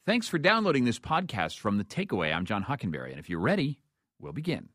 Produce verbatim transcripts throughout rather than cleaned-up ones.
Thanks for downloading this podcast from The Takeaway. I'm John Hockenberry, and if you're ready, we'll begin.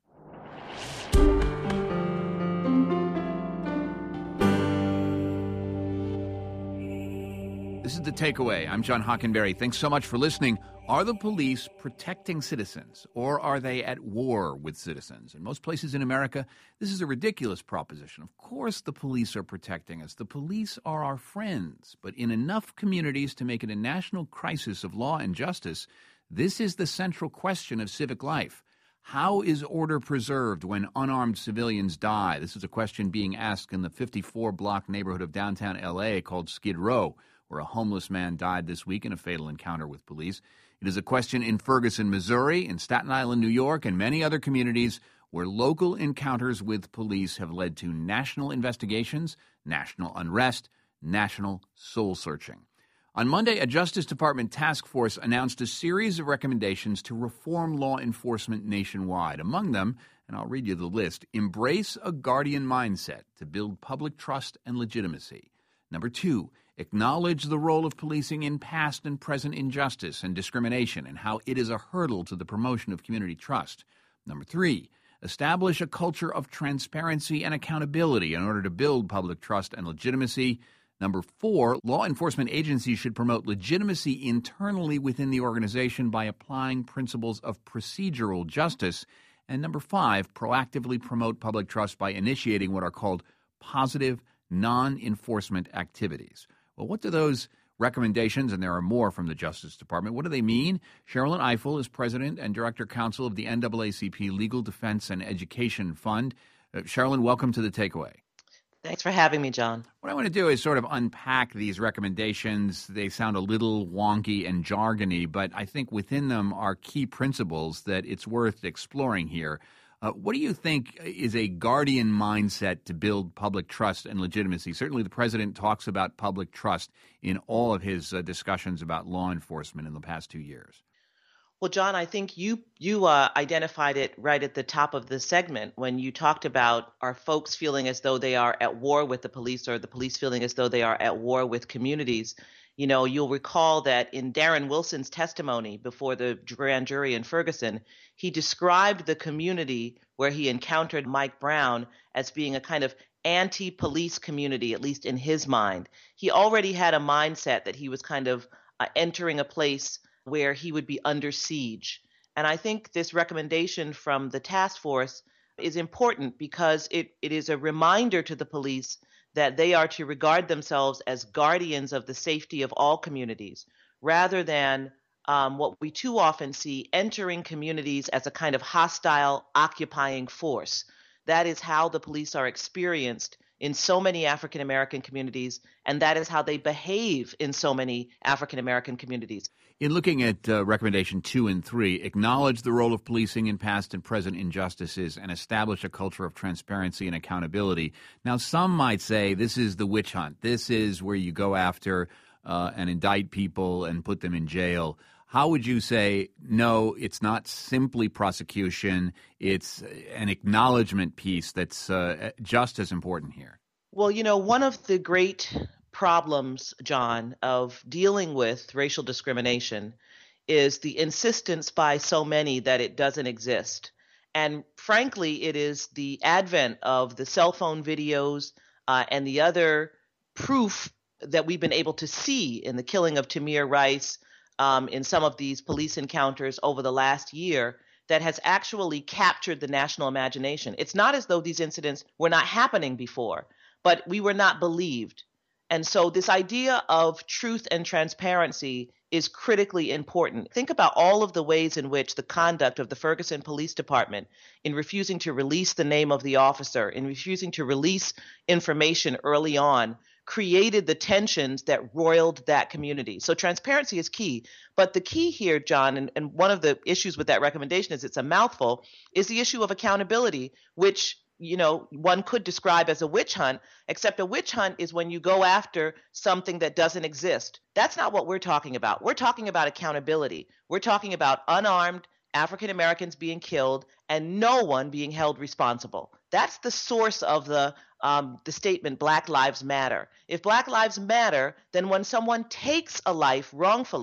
This is The Takeaway. I'm John Hockenberry. Thanks so much for listening. Are the police protecting citizens, or are they at war with citizens? In most places in America, this is a ridiculous proposition. Of course the police are protecting us. The police are our friends. But in enough communities to make it a national crisis of law and justice, this is the central question of civic life. How is order preserved when unarmed civilians die? This is a question being asked in the fifty-four block neighborhood of downtown L A called Skid Row, where a homeless man died this week in a fatal encounter with police. It is a question in Ferguson, Missouri, in Staten Island, New York, and many other communities where local encounters with police have led to national investigations, national unrest, national soul-searching. On Monday, a Justice Department task force announced a series of recommendations to reform law enforcement nationwide. Among them, and I'll read you the list, embrace a guardian mindset to build public trust and legitimacy. Number two, acknowledge the role of policing in past and present injustice and discrimination and how it is a hurdle to the promotion of community trust. Number three, establish a culture of transparency and accountability in order to build public trust and legitimacy. Number four, law enforcement agencies should promote legitimacy internally within the organization by applying principles of procedural justice. And number five, proactively promote public trust by initiating what are called positive non-enforcement activities. Well, what do those recommendations, and there are more from the Justice Department, what do they mean? Sherrilyn Ifill is president and director counsel of the N double A C P Legal Defense and Education Fund. Uh, Sherrilyn, welcome to The Takeaway. Thanks for having me, John. What I want to do is sort of unpack these recommendations. They sound a little wonky and jargony, but I think within them are key principles that it's worth exploring here. Uh, what do you think is a guardian mindset to build public trust and legitimacy? Certainly the president talks about public trust in all of his uh, discussions about law enforcement in the past two years. Well, John, I think you you uh, identified it right at the top of the segment when you talked about our folks feeling as though they are at war with the police or the police feeling as though they are at war with communities. You know, you'll recall that in Darren Wilson's testimony before the grand jury in Ferguson, he described the community where he encountered Mike Brown as being a kind of anti-police community, at least in his mind. He already had a mindset that he was kind of uh, entering a place where he would be under siege. And I think this recommendation from the task force is important because it, it is a reminder to the police that they are to regard themselves as guardians of the safety of all communities, rather than um, what we too often see, entering communities as a kind of hostile, occupying force. That is how the police are experienced in so many African American communities, and that is how they behave in so many African American communities. In looking at uh, recommendation two and three, acknowledge the role of policing in past and present injustices and establish a culture of transparency and accountability. Now, some might say this is the witch hunt. This is where you go after uh, and indict people and put them in jail. How would you say, no, it's not simply prosecution, it's an acknowledgement piece that's uh, just as important here? Well, you know, one of the great problems, John, of dealing with racial discrimination is the insistence by so many that it doesn't exist. And frankly, it is the advent of the cell phone videos uh, and the other proof that we've been able to see in the killing of Tamir Rice, um, in some of these police encounters over the last year, that has actually captured the national imagination. It's not as though these incidents were not happening before, but we were not believed. And so this idea of truth and transparency is critically important. Think about all of the ways in which the conduct of the Ferguson Police Department in refusing to release the name of the officer, in refusing to release information early on, created the tensions that roiled that community. So transparency is key. But the key here, John, and, and one of the issues with that recommendation is it's a mouthful, is the issue of accountability, which you know, one could describe as a witch hunt, except a witch hunt is when you go after something that doesn't exist. That's not what we're talking about. We're talking about accountability. We're talking about unarmed African Americans being killed and no one being held responsible. That's the source of the um, the statement, Black Lives Matter. If Black Lives Matter, then when someone takes a life wrongfully,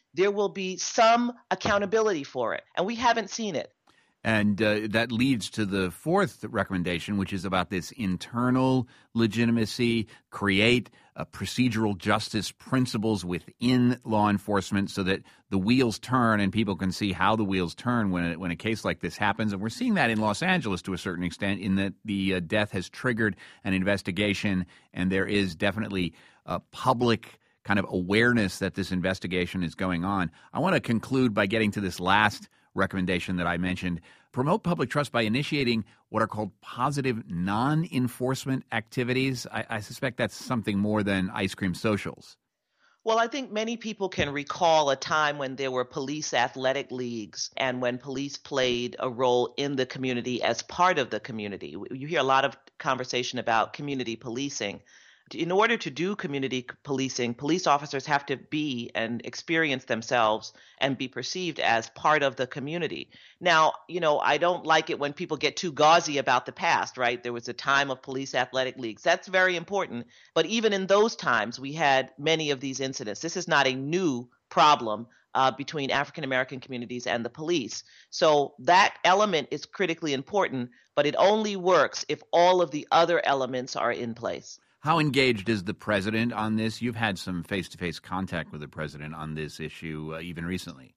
there will be some accountability for it. And we haven't seen it. And uh, that leads to the fourth recommendation, which is about this internal legitimacy, create uh, procedural justice principles within law enforcement so that the wheels turn and people can see how the wheels turn when a, when a case like this happens. And we're seeing that in Los Angeles to a certain extent, in that the uh, death has triggered an investigation, and there is definitely a public kind of awareness that this investigation is going on. I want to conclude by getting to this last recommendation that I mentioned. Promote public trust by initiating what are called positive non-enforcement activities. I, I suspect that's something more than ice cream socials. Well, I think many people can recall a time when there were police athletic leagues and when police played a role in the community as part of the community. You hear a lot of conversation about community policing. In order to do community policing, police officers have to be and experience themselves and be perceived as part of the community. Now, you know, I don't like it when people get too gauzy about the past, right? There was a time of police athletic leagues. That's very important. But even in those times, we had many of these incidents. This is not a new problem uh, between African American communities and the police. So that element is critically important, but it only works if all of the other elements are in place. How engaged is the president on this? You've had some face-to-face contact with the president on this issue uh, even recently.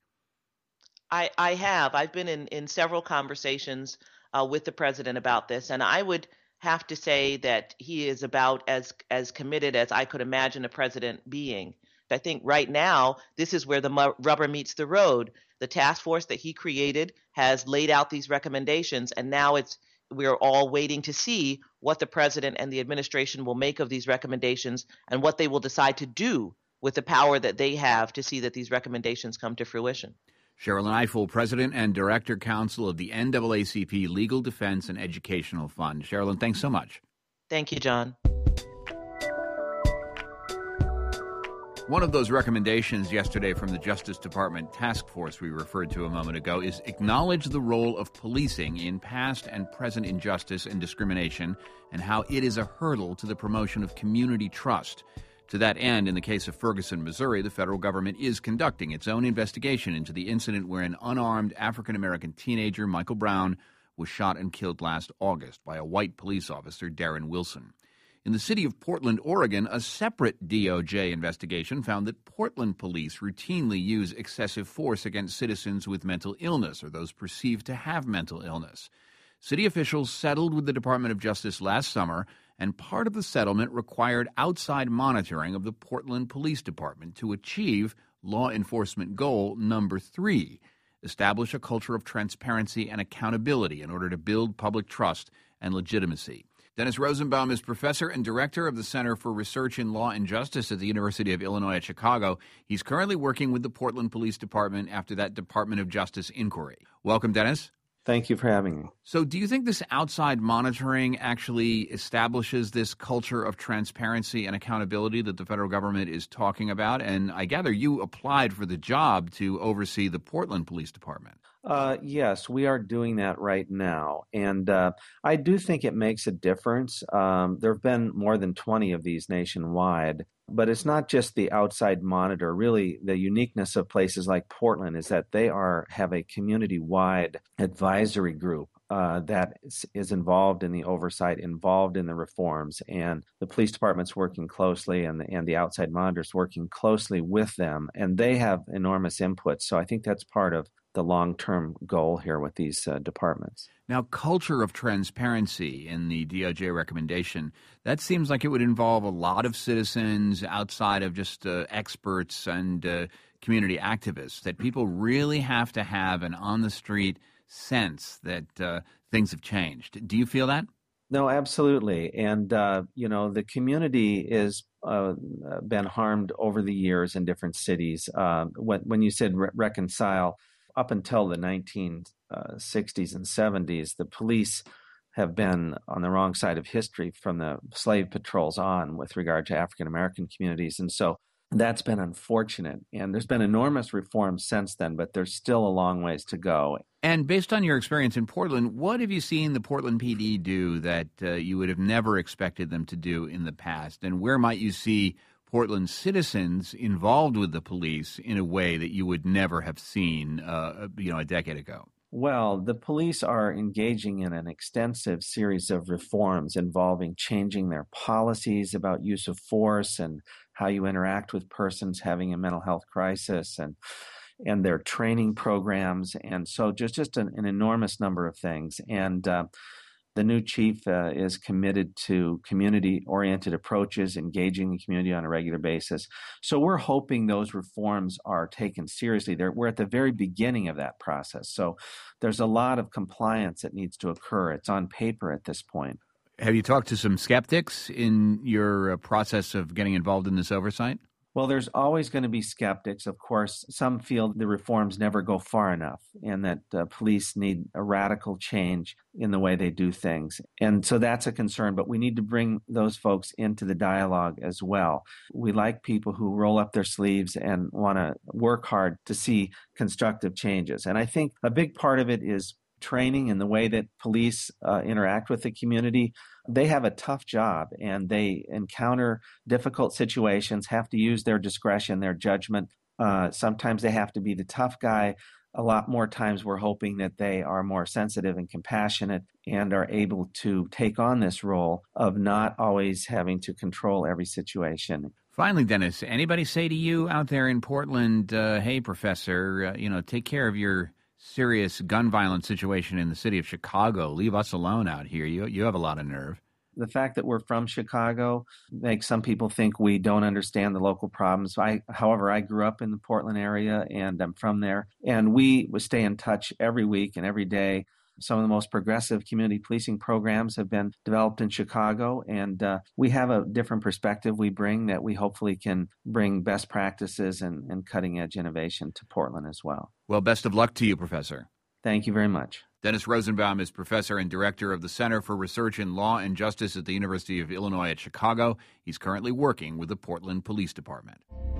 I, I have. I've been in, in several conversations uh, with the president about this, and I would have to say that he is about as as committed as I could imagine a president being. I think right now, this is where the mu- rubber meets the road. The task force that he created has laid out these recommendations, and now it's we're all waiting to see what the president and the administration will make of these recommendations and what they will decide to do with the power that they have to see that these recommendations come to fruition. Sherrilyn Ifill, President and Director Counsel of the N double A C P Legal Defense and Educational Fund. Sherrilyn, thanks so much. Thank you, John. One of those recommendations yesterday from the Justice Department task force we referred to a moment ago is acknowledge the role of policing in past and present injustice and discrimination and how it is a hurdle to the promotion of community trust. To that end, in the case of Ferguson, Missouri, the federal government is conducting its own investigation into the incident where an unarmed African-American teenager, Michael Brown, was shot and killed last August by a white police officer, Darren Wilson. In the city of Portland, Oregon, a separate D O J investigation found that Portland police routinely use excessive force against citizens with mental illness or those perceived to have mental illness. City officials settled with the Department of Justice last summer, and part of the settlement required outside monitoring of the Portland Police Department to achieve law enforcement goal number three, establish a culture of transparency and accountability in order to build public trust and legitimacy. Dennis Rosenbaum is professor and director of the Center for Research in Law and Justice at the University of Illinois at Chicago. He's currently working with the Portland Police Department after that Department of Justice inquiry. Welcome, Dennis. Thank you for having me. So do you think this outside monitoring actually establishes this culture of transparency and accountability that the federal government is talking about? And I gather you applied for the job to oversee the Portland Police Department. Uh, yes, we are doing that right now. And uh, I do think it makes a difference. Um, there have been more than twenty of these nationwide. But it's not just the outside monitor. Really, the uniqueness of places like Portland is that they are have a community-wide advisory group uh, that is, is involved in the oversight, involved in the reforms, and the police department's working closely, and the, and the outside monitors working closely with them, and they have enormous input. So I think that's part of the long-term goal here with these uh, departments. Now, culture of transparency in the D O J recommendation, that seems like it would involve a lot of citizens outside of just uh, experts and uh, community activists, that people really have to have an on-the-street sense that uh, things have changed. Do you feel that? No, absolutely. And, uh, you know, the community has uh, been harmed over the years in different cities. Uh, when, when you said re- reconcile, up until the nineteen sixties and seventies, the police have been on the wrong side of history from the slave patrols on with regard to African American communities. And so that's been unfortunate. And there's been enormous reforms since then, but there's still a long ways to go. And based on your experience in Portland, what have you seen the Portland P D do that uh, you would have never expected them to do in the past? And where might you see Portland citizens involved with the police in a way that you would never have seen, uh, you know, a decade ago? Well, the police are engaging in an extensive series of reforms involving changing their policies about use of force and how you interact with persons having a mental health crisis, and and their training programs. And so just, just an, an enormous number of things. And uh, the new chief uh, is committed to community-oriented approaches, engaging the community on a regular basis. So we're hoping those reforms are taken seriously. They're, we're at the very beginning of that process. So there's a lot of compliance that needs to occur. It's on paper at this point. Have you talked to some skeptics in your uh, process of getting involved in this oversight? Well, there's always going to be skeptics. Of course, some feel the reforms never go far enough and that uh, police need a radical change in the way they do things. And so that's a concern, but we need to bring those folks into the dialogue as well. We like people who roll up their sleeves and want to work hard to see constructive changes. And I think a big part of it is training and the way that police uh, interact with the community. They have a tough job and they encounter difficult situations, have to use their discretion, their judgment. Uh, sometimes they have to be the tough guy. A lot more times we're hoping that they are more sensitive and compassionate and are able to take on this role of not always having to control every situation. Finally, Dennis, anybody say to you out there in Portland, uh, hey, Professor, uh, you know, take care of your serious gun violence situation in the city of Chicago. Leave us alone out here. You you have a lot of nerve. The fact that we're from Chicago makes some people think we don't understand the local problems. I, however, I grew up in the Portland area and I'm from there. And we stay in touch every week and every day. Some of the most progressive community policing programs have been developed in Chicago, and uh, we have a different perspective we bring that we hopefully can bring best practices and, and cutting-edge innovation to Portland as well. Well, best of luck to you, Professor. Thank you very much. Dennis Rosenbaum is professor and director of the Center for Research in Law and Justice at the University of Illinois at Chicago. He's currently working with the Portland Police Department.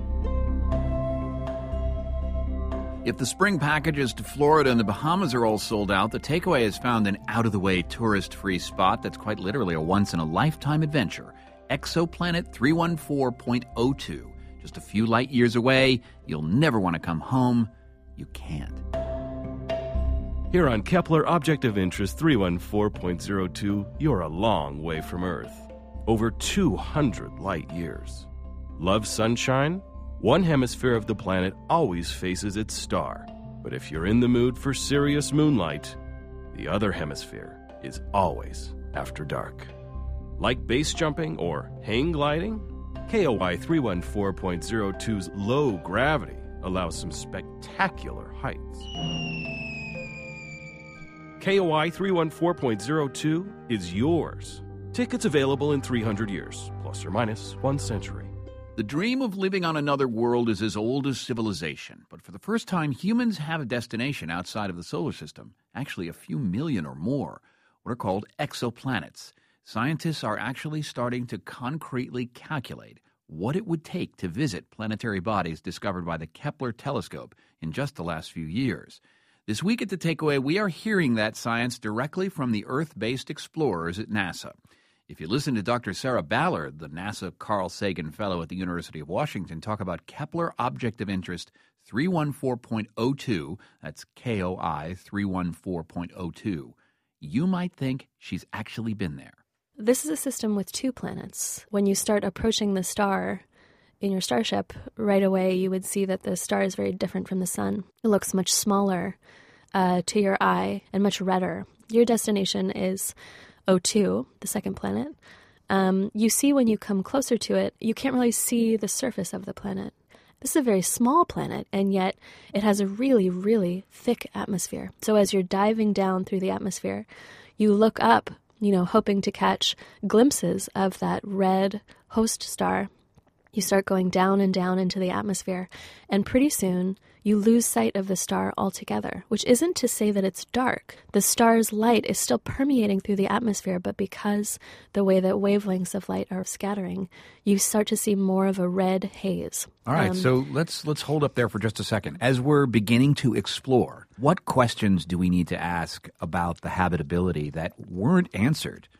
If the spring packages to Florida and the Bahamas are all sold out, the Takeaway has found an out-of-the-way, tourist-free spot that's quite literally a once-in-a-lifetime adventure. Exoplanet three one four point oh two. Just a few light years away. You'll never want to come home. You can't. Here on Kepler Object of Interest three one four point oh two, you're a long way from Earth. Over two hundred light years. Love sunshine? One hemisphere of the planet always faces its star. But if you're in the mood for serious moonlight, the other hemisphere is always after dark. Like base jumping or hang gliding? K O I three one four point oh two's low gravity allows some spectacular heights. K O I three one four point oh two is yours. Tickets available in three hundred years, plus or minus one century. The dream of living on another world is as old as civilization, but for the first time, humans have a destination outside of the solar system, actually a few million or more, what are called exoplanets. Scientists are actually starting to concretely calculate what it would take to visit planetary bodies discovered by the Kepler telescope in just the last few years. This week at The Takeaway, we are hearing that science directly from the Earth-based explorers at NASA. If you listen to Doctor Sarah Ballard, the NASA Carl Sagan Fellow at the University of Washington, talk about Kepler Object of Interest three one four point oh two, that's K O I three one four point oh two, you might think she's actually been there. This is a system with two planets. When you start approaching the star in your starship, right away you would see that the star is very different from the sun. It looks much smaller uh, to your eye and much redder. Your destination is O two, the second planet. Um, you see when you come closer to it, you can't really see the surface of the planet. This is a very small planet, and yet it has a really, really thick atmosphere. So as you're diving down through the atmosphere, you look up, you know, hoping to catch glimpses of that red host star. You start going down and down into the atmosphere, and pretty soon you lose sight of the star altogether, which isn't to say that it's dark. The star's light is still permeating through the atmosphere, but because the way that wavelengths of light are scattering, you start to see more of a red haze. All right, um, so let's let's hold up there for just a second. As we're beginning to explore, what questions do we need to ask about the habitability that weren't answered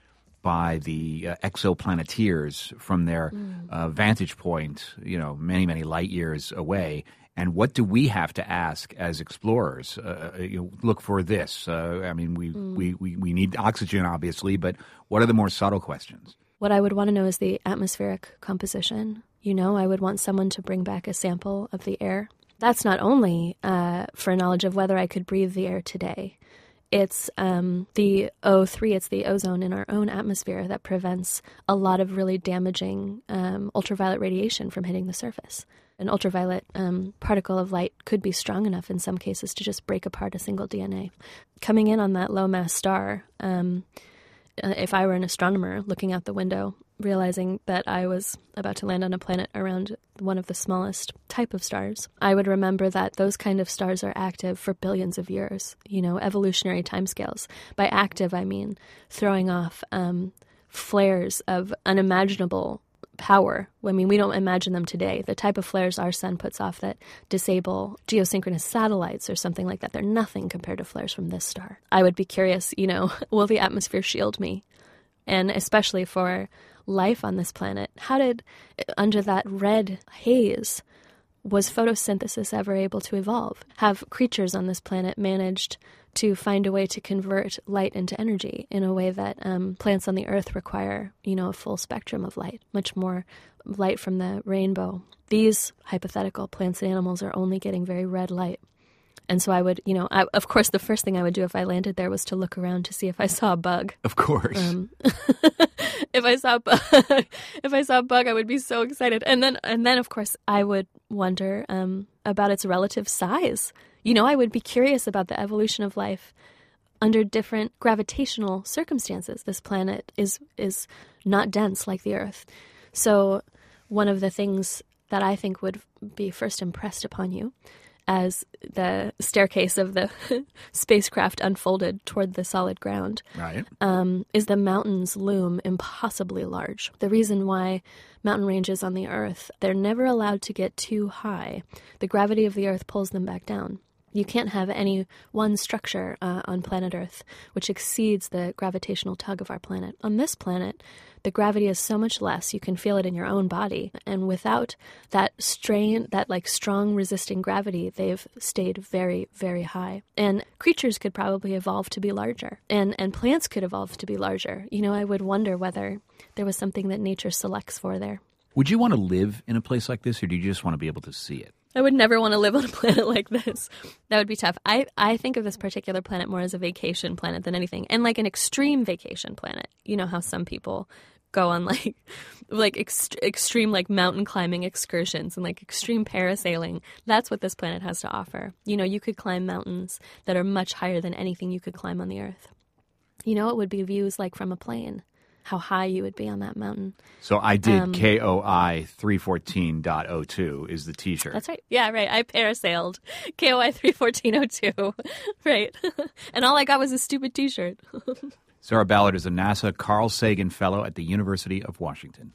by the uh, exoplaneteers from their mm. uh, vantage point, you know, many, many light years away. And what do we have to ask as explorers? Uh, you know, look for this. Uh, I mean, we, mm. we, we, we need oxygen, obviously, but what are the more subtle questions? What I would want to know is the atmospheric composition. You know, I would want someone to bring back a sample of the air. That's not only uh, for knowledge of whether I could breathe the air today. It's um, the O three, it's the ozone in our own atmosphere that prevents a lot of really damaging um, ultraviolet radiation from hitting the surface. An ultraviolet um, particle of light could be strong enough in some cases to just break apart a single D N A. Coming in on that low-mass star, um, if I were an astronomer looking out the window, realizing that I was about to land on a planet around one of the smallest type of stars, I would remember that those kind of stars are active for billions of years, you know, evolutionary timescales. By active, I mean throwing off um, flares of unimaginable power. I mean, we don't imagine them today. The type of flares our sun puts off that disable geosynchronous satellites or something like that, they're nothing compared to flares from this star. I would be curious, you know, will the atmosphere shield me? And especially for life on this planet, how did, under that red haze, was photosynthesis ever able to evolve? Have creatures on this planet managed to find a way to convert light into energy in a way that um, plants on the earth require, you know, a full spectrum of light, much more light from the rainbow? These hypothetical plants and animals are only getting very red light. And so I would, you know, I, of course, the first thing I would do if I landed there was to look around to see if I saw a bug. Of course. Um, if I saw a bug, if I saw a bug, I would be so excited. And then, and then, of course, I would wonder um, about its relative size. You know, I would be curious about the evolution of life under different gravitational circumstances. This planet is is not dense like the Earth. So one of the things that I think would be first impressed upon you as the staircase of the spacecraft unfolded toward the solid ground, right, um, is the mountains loom impossibly large. The reason why mountain ranges on the Earth, they're never allowed to get too high. The gravity of the Earth pulls them back down. You can't have any one structure uh, on planet Earth which exceeds the gravitational tug of our planet. On this planet, the gravity is so much less, you can feel it in your own body. And without that strain, that like strong resisting gravity, they've stayed very, very high. And creatures could probably evolve to be larger. And, and plants could evolve to be larger. You know, I would wonder whether there was something that nature selects for there. Would you want to live in a place like this, or do you just want to be able to see it? I would never want to live on a planet like this. That would be tough. I, I think of this particular planet more as a vacation planet than anything, and like an extreme vacation planet. You know how some people go on like like ext- extreme like mountain climbing excursions and like extreme parasailing. That's what this planet has to offer. You know, you could climb mountains that are much higher than anything you could climb on the Earth. You know, it would be views like from a plane. How high you would be on that mountain. So I did um, K O I three fourteen dot oh two is the T-shirt. That's right. Yeah, right. I parasailed K O I three fourteen oh two. Right. And all I got was a stupid T-shirt. Sarah Ballard is a NASA Carl Sagan Fellow at the University of Washington.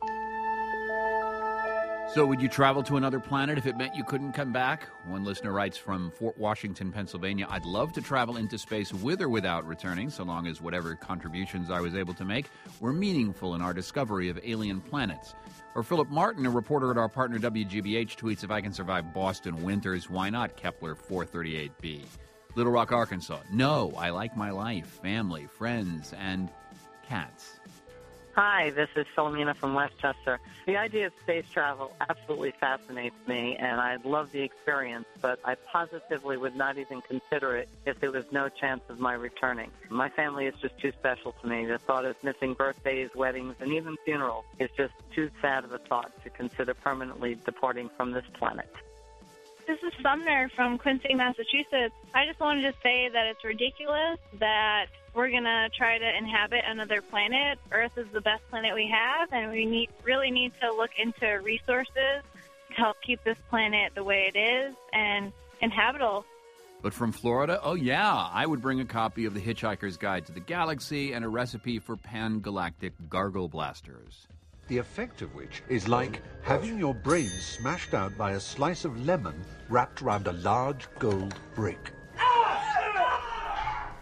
So would you travel to another planet if it meant you couldn't come back? One listener writes from Fort Washington, Pennsylvania, I'd love to travel into space with or without returning, so long as whatever contributions I was able to make were meaningful in our discovery of alien planets. Or Philip Martin, a reporter at our partner W G B H, tweets, if I can survive Boston winters, why not Kepler four thirty-eight b? Little Rock, Arkansas, no, I like my life, family, friends, and cats. Hi, this is Philomena from Westchester. The idea of space travel absolutely fascinates me, and I love the experience, but I positively would not even consider it if there was no chance of my returning. My family is just too special to me. The thought of missing birthdays, weddings, and even funerals is just too sad of a thought to consider permanently departing from this planet. This is Sumner from Quincy, Massachusetts. I just wanted to say that it's ridiculous that we're going to try to inhabit another planet. Earth is the best planet we have, and we need really need to look into resources to help keep this planet the way it is and inhabitable. But from Florida, oh yeah, I would bring a copy of The Hitchhiker's Guide to the Galaxy and a recipe for pan-galactic gargle blasters. The effect of which is like having your brain smashed out by a slice of lemon wrapped around a large gold brick.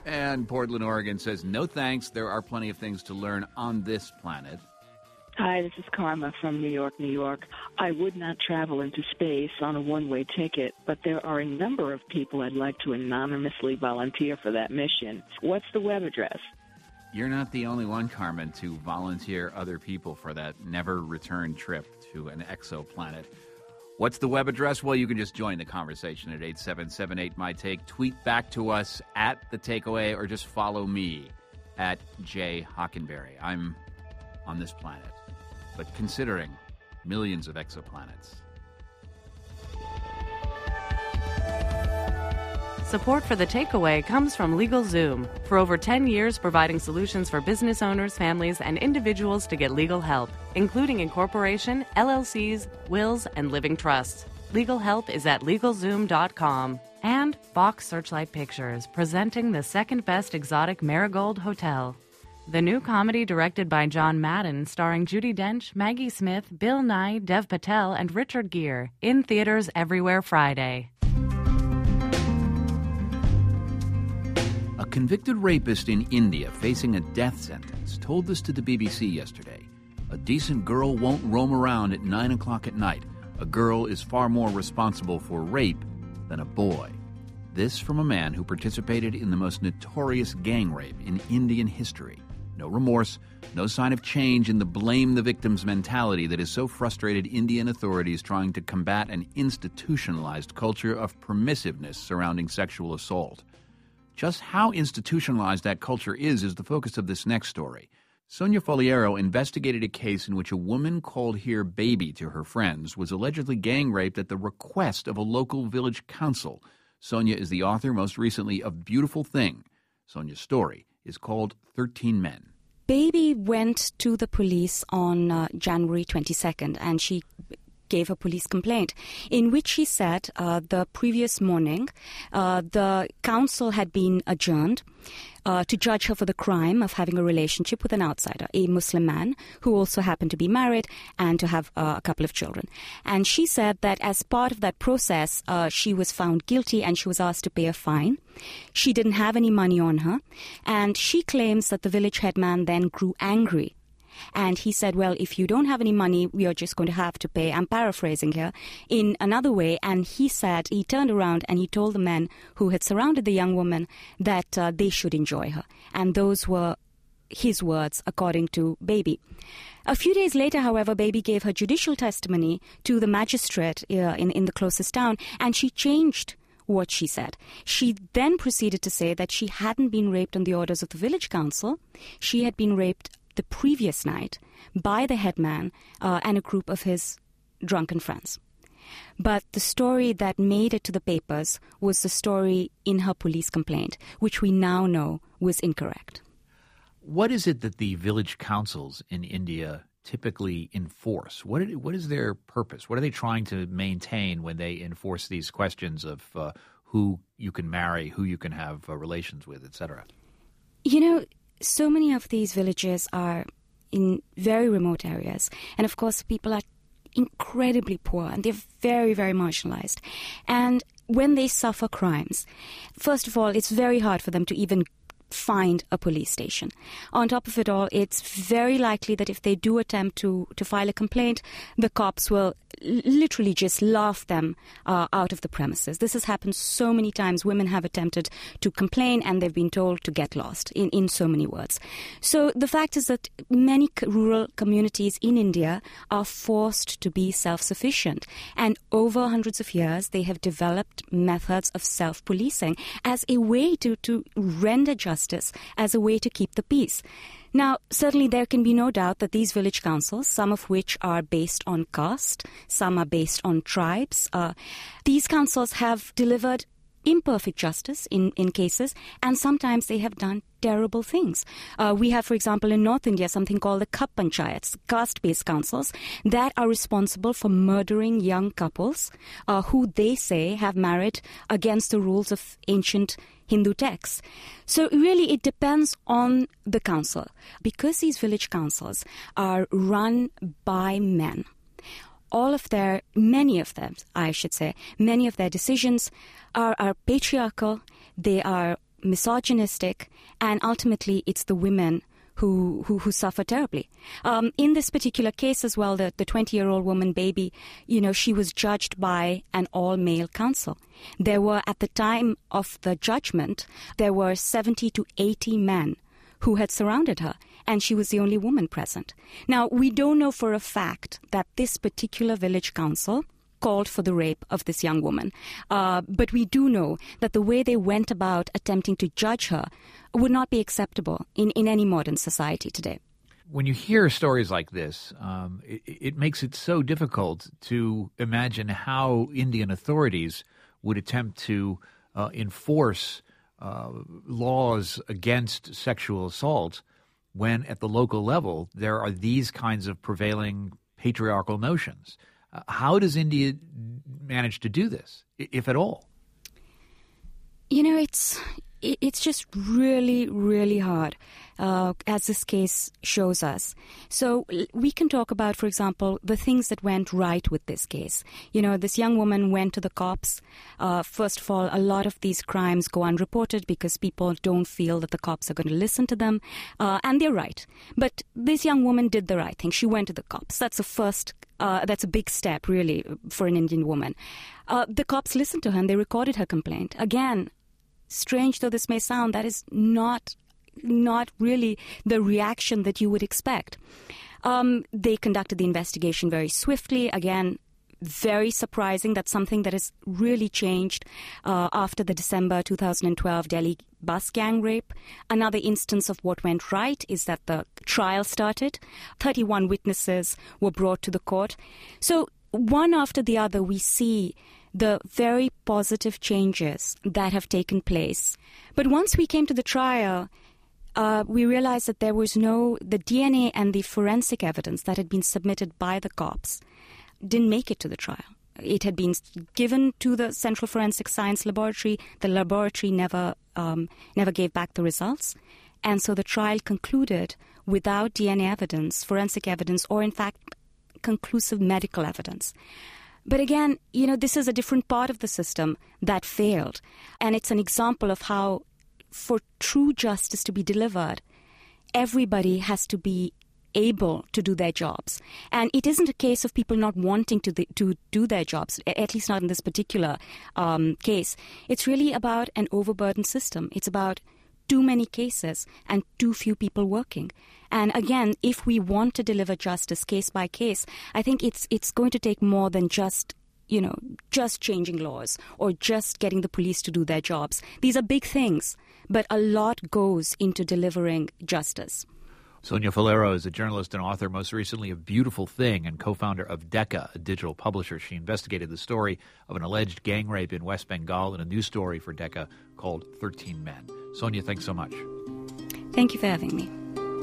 And Portland, Oregon says, no thanks. There are plenty of things to learn on this planet. Hi, this is Karma from New York, New York. I would not travel into space on a one-way ticket, but there are a number of people I'd like to anonymously volunteer for that mission. What's the web address? You're not the only one, Carmen, to volunteer other people for that never-return trip to an exoplanet. What's the web address? Well, you can just join the conversation at eight seven seven eight, M Y T A K E. Tweet back to us at The Takeaway, or just follow me at Jay Hockenberry. I'm on this planet, but considering millions of exoplanets. Support for The Takeaway comes from LegalZoom. For over ten years, providing solutions for business owners, families, and individuals to get legal help, including incorporation, L L Cs, wills, and living trusts. Legal help is at LegalZoom dot com. And Fox Searchlight Pictures, presenting the second-best exotic Marigold Hotel. The new comedy directed by John Madden, starring Judi Dench, Maggie Smith, Bill Nye, Dev Patel, and Richard Gere. In theaters everywhere Friday. A convicted rapist in India facing a death sentence told this to the B B C yesterday. A decent girl won't roam around at nine o'clock at night. A girl is far more responsible for rape than a boy. This from a man who participated in the most notorious gang rape in Indian history. No remorse, no sign of change in the blame the victims mentality that has so frustrated Indian authorities trying to combat an institutionalized culture of permissiveness surrounding sexual assault. Just how institutionalized that culture is is the focus of this next story. Sonia Foliero investigated a case in which a woman called here baby to her friends was allegedly gang raped at the request of a local village council. Sonia is the author, most recently, of Beautiful Thing. Sonia's story is called thirteen Men. Baby went to the police on uh, January twenty-second, and she gave a police complaint in which she said uh, the previous morning uh, the council had been adjourned uh, to judge her for the crime of having a relationship with an outsider, a Muslim man who also happened to be married and to have uh, a couple of children. And she said that as part of that process, uh, she was found guilty and she was asked to pay a fine. She didn't have any money on her, and she claims that the village headman then grew angry. And he said, well, if you don't have any money, we are just going to have to pay. I'm paraphrasing here in another way. And he said, he turned around and he told the men who had surrounded the young woman that uh, they should enjoy her. And those were his words, according to Baby. A few days later, however, Baby gave her judicial testimony to the magistrate uh, in, in the closest town, and she changed what she said. She then proceeded to say that she hadn't been raped on the orders of the village council. She had been raped the previous night by the headman uh, and a group of his drunken friends. But the story that made it to the papers was the story in her police complaint, which we now know was incorrect. What is it that the village councils in India typically enforce? What is, what is their purpose? What are they trying to maintain when they enforce these questions of uh, who you can marry, who you can have uh, relations with, et cetera? You know, so many of these villages are in very remote areas. And of course, people are incredibly poor and they're very, very marginalized. And when they suffer crimes, first of all, it's very hard for them to even find a police station. On top of it all, it's very likely that if they do attempt to, to file a complaint, the cops will literally just laugh them uh, out of the premises. This has happened so many times. Women have attempted to complain and they've been told to get lost, in, in so many words. So the fact is that many rural communities in India are forced to be self-sufficient. And over hundreds of years, they have developed methods of self-policing as a way to, to render justice, as a way to keep the peace. Now, certainly there can be no doubt that these village councils, some of which are based on caste, some are based on tribes, uh, these councils have delivered imperfect justice in, in cases, and sometimes they have done terrible things. Uh, we have, for example, in North India, something called the Khap Panchayats, caste-based councils, that are responsible for murdering young couples uh, who they say have married against the rules of ancient Hindu texts. So really it depends on the council. Because these village councils are run by men, all of their, many of them, I should say, many of their decisions are, are patriarchal. They are misogynistic, and ultimately it's the women who who, who suffer terribly. Um, in this particular case as well, the, the twenty-year-old woman, Baby, you know, she was judged by an all-male council. There were, at the time of the judgment, there were seventy to eighty men who had surrounded her, and she was the only woman present. Now, we don't know for a fact that this particular village council called for the rape of this young woman. Uh, but we do know that the way they went about attempting to judge her would not be acceptable in, in any modern society today. When you hear stories like this, um, it, it makes it so difficult to imagine how Indian authorities would attempt to uh, enforce uh, laws against sexual assault when at the local level there are these kinds of prevailing patriarchal notions. Uh, how does India manage to do this, if at all? You know, it's it's just really, really hard, uh, as this case shows us. So we can talk about, for example, the things that went right with this case. You know, this young woman went to the cops. Uh, first of all, a lot of these crimes go unreported because people don't feel that the cops are going to listen to them. Uh, and they're right. But this young woman did the right thing. She went to the cops. That's a first Uh, that's a big step, really, for an Indian woman. Uh, the cops listened to her and they recorded her complaint. Again, strange though this may sound, that is not not really the reaction that you would expect. Um, they conducted the investigation very swiftly. Again, very surprising. That's something that has really changed uh, after the December two thousand twelve Delhi bus gang rape. Another instance of what went right is that the trial started. thirty-one witnesses were brought to the court. So one after the other, we see the very positive changes that have taken place. But once we came to the trial, uh, we realized that there was no, the D N A and the forensic evidence that had been submitted by the cops didn't make it to the trial. It had been given to the Central Forensic Science Laboratory. The laboratory never um, never gave back the results. And so the trial concluded without D N A evidence, forensic evidence, or in fact, conclusive medical evidence. But again, you know, this is a different part of the system that failed. And it's an example of how, for true justice to be delivered, everybody has to be able to do their jobs. And it isn't a case of people not wanting to the, to do their jobs, at least not in this particular um, case. It's really about an overburdened system. It's about too many cases and too few people working. And again, if we want to deliver justice case by case, I think it's it's going to take more than just, you know, just changing laws or just getting the police to do their jobs. These are big things, but a lot goes into delivering justice. Sonia Falero is a journalist and author, most recently of Beautiful Thing, and co-founder of Decca, a digital publisher. She investigated the story of an alleged gang rape in West Bengal in a new story for Decca called thirteen men. Sonia, thanks so much. Thank you for having me.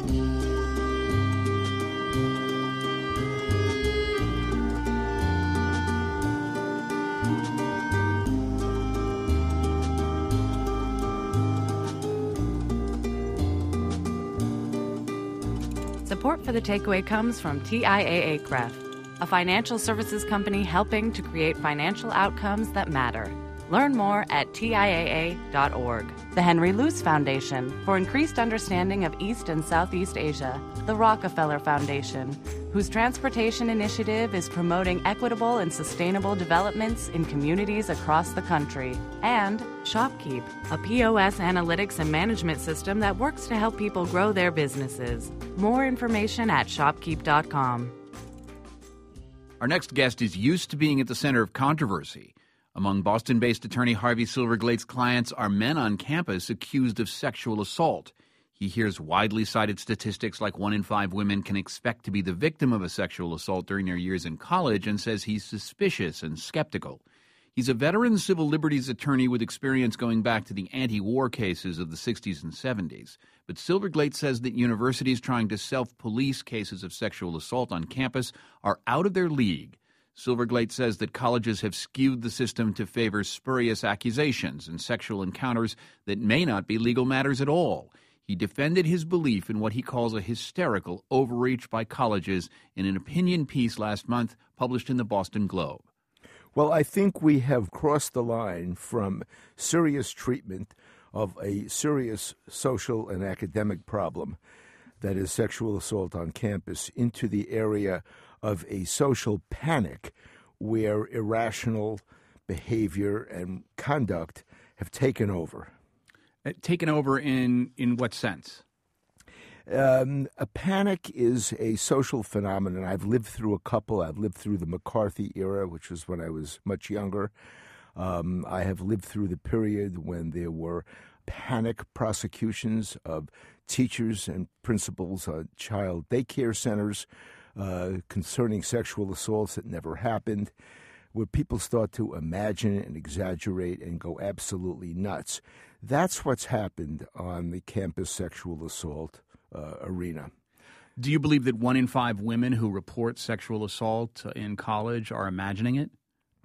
Support for The Takeaway comes from T I A A Craft, a financial services company helping to create financial outcomes that matter. Learn more at T I A A dot org. The Henry Luce Foundation for increased understanding of East and Southeast Asia. The Rockefeller Foundation, whose transportation initiative is promoting equitable and sustainable developments in communities across the country. And ShopKeep, a P O S analytics and management system that works to help people grow their businesses. More information at shopkeep dot com. Our next guest is used to being at the center of controversy. Among Boston-based attorney Harvey Silverglate's clients are men on campus accused of sexual assault. He hears widely cited statistics like one in five women can expect to be the victim of a sexual assault during their years in college and says he's suspicious and skeptical. He's a veteran civil liberties attorney with experience going back to the anti-war cases of the sixties and seventies. But Silverglate says that universities trying to self-police cases of sexual assault on campus are out of their league. Silverglate says that colleges have skewed the system to favor spurious accusations and sexual encounters that may not be legal matters at all. He defended his belief in what he calls a hysterical overreach by colleges in an opinion piece last month published in the Boston Globe. Well, I think we have crossed the line from serious treatment of a serious social and academic problem that is sexual assault on campus into the area of a social panic where irrational behavior and conduct have taken over. Uh, taken over in, in what sense? Um, a panic is a social phenomenon. I've lived through a couple. I've lived through the McCarthy era, which was when I was much younger. Um, I have lived through the period when there were panic prosecutions of teachers and principals at child daycare centers uh, concerning sexual assaults that never happened, where people start to imagine and exaggerate and go absolutely nuts. That's what's happened on the campus sexual assault uh, arena. Do you believe that one in five women who report sexual assault in college are imagining it?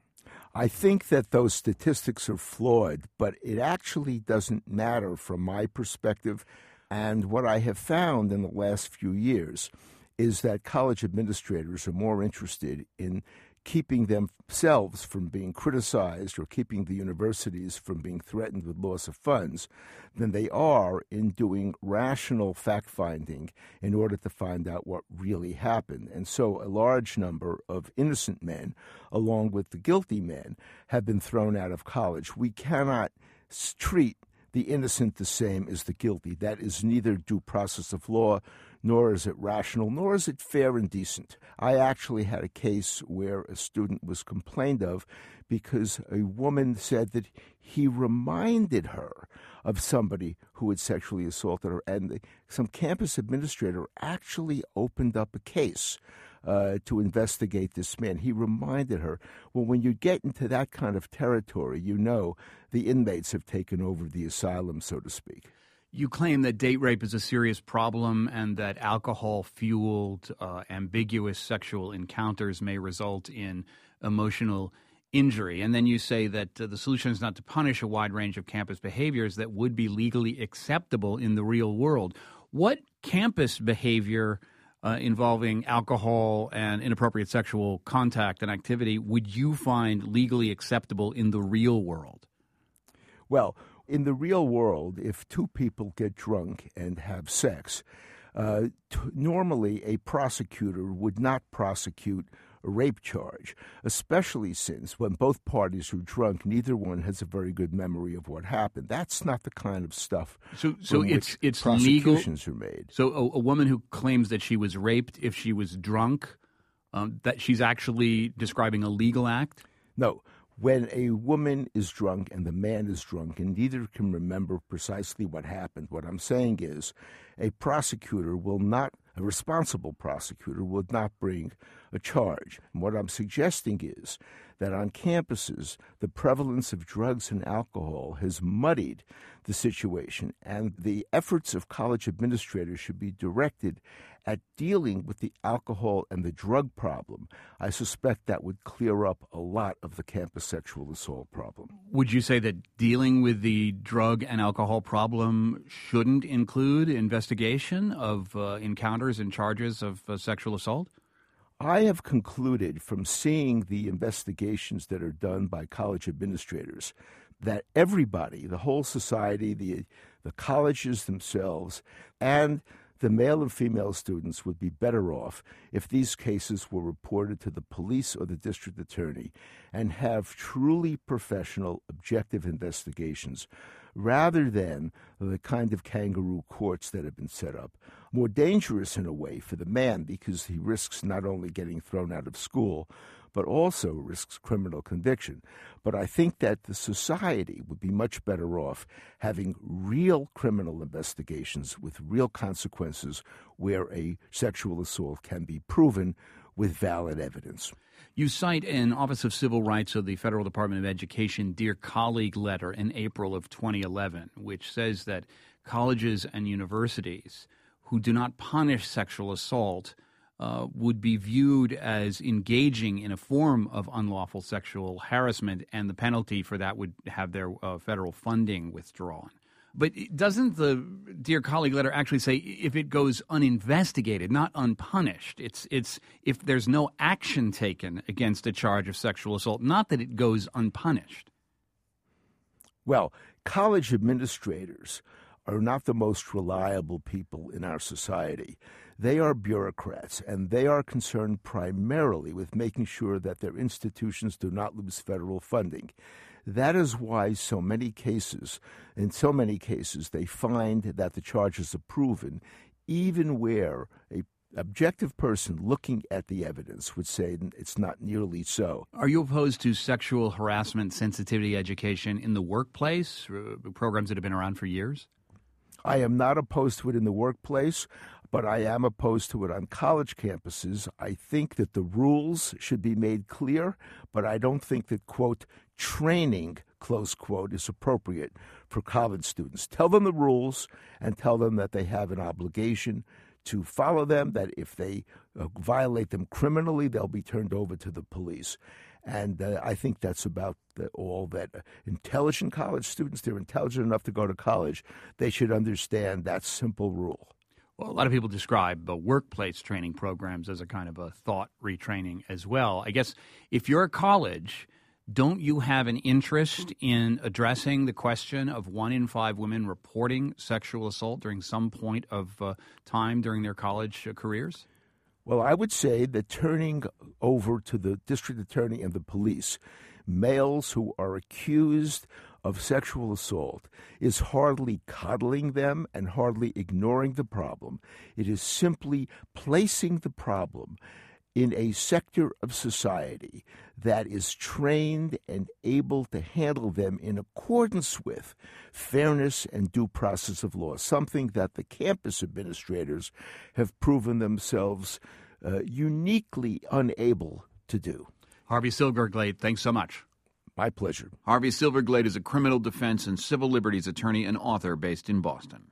I think that those statistics are flawed, but it actually doesn't matter from my perspective. And what I have found in the last few years is that college administrators are more interested in keeping themselves from being criticized or keeping the universities from being threatened with loss of funds than they are in doing rational fact-finding in order to find out what really happened. And so a large number of innocent men, along with the guilty men, have been thrown out of college. We cannot treat the innocent the same as the guilty. That is neither due process of law, nor is it rational, nor is it fair and decent. I actually had a case where a student was complained of because a woman said that he reminded her of somebody who had sexually assaulted her, and the, some campus administrator actually opened up a case uh, to investigate this man. He reminded her. Well, when you get into that kind of territory, you know the inmates have taken over the asylum, so to speak. You claim that date rape is a serious problem and that alcohol-fueled, uh, ambiguous sexual encounters may result in emotional injury. And then you say that uh, the solution is not to punish a wide range of campus behaviors that would be legally acceptable in the real world. What campus behavior uh, involving alcohol and inappropriate sexual contact and activity would you find legally acceptable in the real world? Well, in the real world, if two people get drunk and have sex, uh, t- normally a prosecutor would not prosecute a rape charge, especially since when both parties are drunk, neither one has a very good memory of what happened. That's not the kind of stuff so, so from it's, which it's prosecutions legal. are made. So a, a woman who claims that she was raped if she was drunk, um, that she's actually describing a legal act? No. When a woman is drunk and the man is drunk and neither can remember precisely what happened, what I'm saying is a prosecutor will not, a responsible prosecutor would not bring a charge. And what I'm suggesting is that on campuses, the prevalence of drugs and alcohol has muddied the situation, and the efforts of college administrators should be directed at dealing with the alcohol and the drug problem. I suspect that would clear up a lot of the campus sexual assault problem. Would you say that dealing with the drug and alcohol problem shouldn't include investigation of uh, encounters and charges of uh, sexual assault? I have concluded from seeing the investigations that are done by college administrators that everybody, the whole society, the the colleges themselves, and the male and female students would be better off if these cases were reported to the police or the district attorney and have truly professional, objective investigations rather than the kind of kangaroo courts that have been set up. More dangerous in a way for the man because he risks not only getting thrown out of school, but also risks criminal conviction. But I think that the society would be much better off having real criminal investigations with real consequences where a sexual assault can be proven with valid evidence. You cite an Office of Civil Rights of the Federal Department of Education Dear Colleague letter in April of twenty eleven, which says that colleges and universities who do not punish sexual assault uh, would be viewed as engaging in a form of unlawful sexual harassment, and the penalty for that would have their uh, federal funding withdrawn. But doesn't the Dear Colleague letter actually say if it goes uninvestigated, not unpunished, it's it's if there's no action taken against a charge of sexual assault, not that it goes unpunished? Well, college administrators are not the most reliable people in our society. They are bureaucrats, and they are concerned primarily with making sure that their institutions do not lose federal funding. That is why so many cases, in so many cases, they find that the charges are proven, even where a objective person looking at the evidence would say it's not nearly so. Are you opposed to sexual harassment sensitivity education in the workplace, programs that have been around for years? I am not opposed to it in the workplace, but I am opposed to it on college campuses. I think that the rules should be made clear, but I don't think that, quote, training, close quote, is appropriate for college students. Tell them the rules and tell them that they have an obligation to follow them, that if they uh, violate them criminally, they'll be turned over to the police. And uh, I think that's about the, all that uh, intelligent college students, they're intelligent enough to go to college, they should understand that simple rule. Well, a lot of people describe uh, workplace training programs as a kind of a thought retraining as well. I guess if you're a college, don't you have an interest in addressing the question of one in five women reporting sexual assault during some point of uh, time during their college uh, careers? Well, I would say that turning over to the district attorney and the police males who are accused of sexual assault is hardly coddling them and hardly ignoring the problem. It is simply placing the problem in a sector of society that is trained and able to handle them in accordance with fairness and due process of law, something that the campus administrators have proven themselves uh, uniquely unable to do. Harvey Silverglate, thanks so much. My pleasure. Harvey Silverglate is a criminal defense and civil liberties attorney and author based in Boston.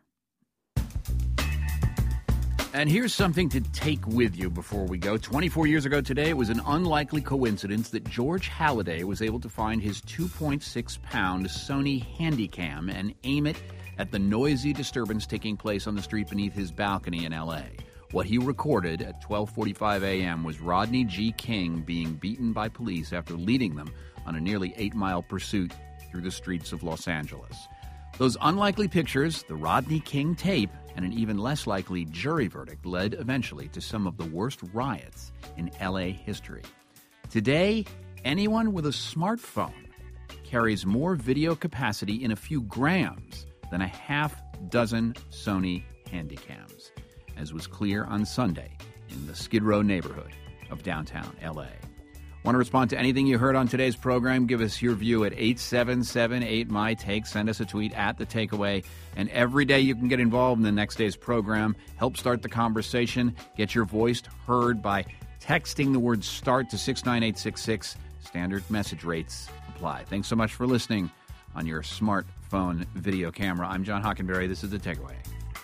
And here's something to take with you before we go. twenty-four years ago today, it was an unlikely coincidence that George Halliday was able to find his two point six pound Sony Handycam and aim it at the noisy disturbance taking place on the street beneath his balcony in L A. What he recorded at twelve forty-five a.m. was Rodney G. King being beaten by police after leading them on a nearly eight-mile pursuit through the streets of Los Angeles. Those unlikely pictures, the Rodney King tape, and an even less likely jury verdict led eventually to some of the worst riots in L A history. Today, anyone with a smartphone carries more video capacity in a few grams than a half dozen Sony Handycams, as was clear on Sunday in the Skid Row neighborhood of downtown L A. Want to respond to anything you heard on today's program? Give us your view at eight seven seven eight M Y Take. Send us a tweet at The Takeaway. And every day you can get involved in the next day's program. Help start the conversation. Get your voice heard by texting the word START to six nine eight six six. Standard message rates apply. Thanks so much for listening on your smartphone video camera. I'm John Hockenberry. This is The Takeaway.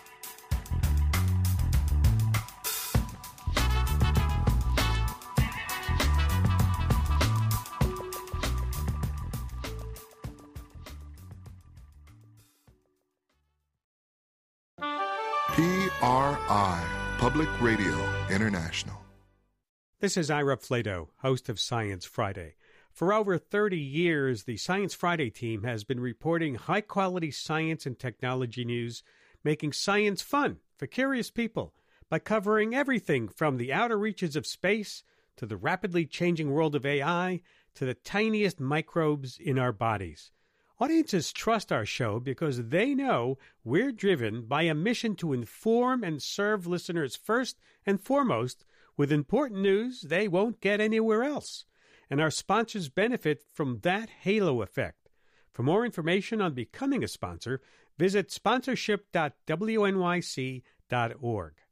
P R I, Public Radio International. This is Ira Flato, host of Science Friday. For over thirty years, the Science Friday team has been reporting high-quality science and technology news, making science fun for curious people by covering everything from the outer reaches of space to the rapidly changing world of A I to the tiniest microbes in our bodies. Audiences trust our show because they know we're driven by a mission to inform and serve listeners first and foremost with important news they won't get anywhere else. And our sponsors benefit from that halo effect. For more information on becoming a sponsor, visit sponsorship dot w n y c dot org.